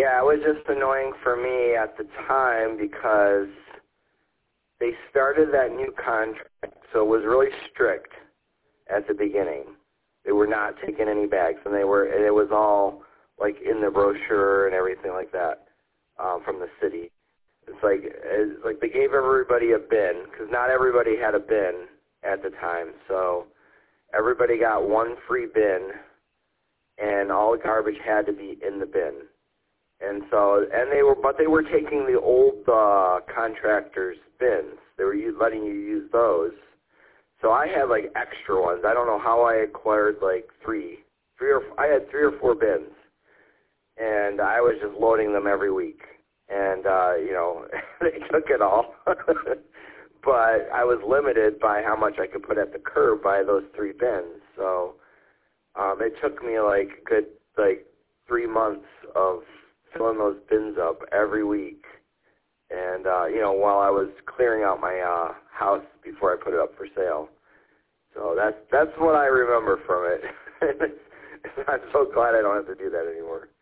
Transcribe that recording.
Yeah, it was just annoying for me at the time because they started that new contract, so it was really strict at the beginning. They were not taking any bags, and it was all like in the brochure and everything like that from the city. It's like they gave everybody a bin because not everybody had a bin at the time, so everybody got one free bin, and all the garbage had to be in the bin. And so, but they were taking the old contractors' bins. They were letting you use those. So I had like extra ones. I don't know how I acquired like I had 3 or 4 bins, and I was just loading them every week. And they took it all, but I was limited by how much I could put at the curb by those 3 bins. So it took me like a good 3 months of filling those bins up every week, and while I was clearing out my house before I put it up for sale. So that's what I remember from it. I'm so glad I don't have to do that anymore.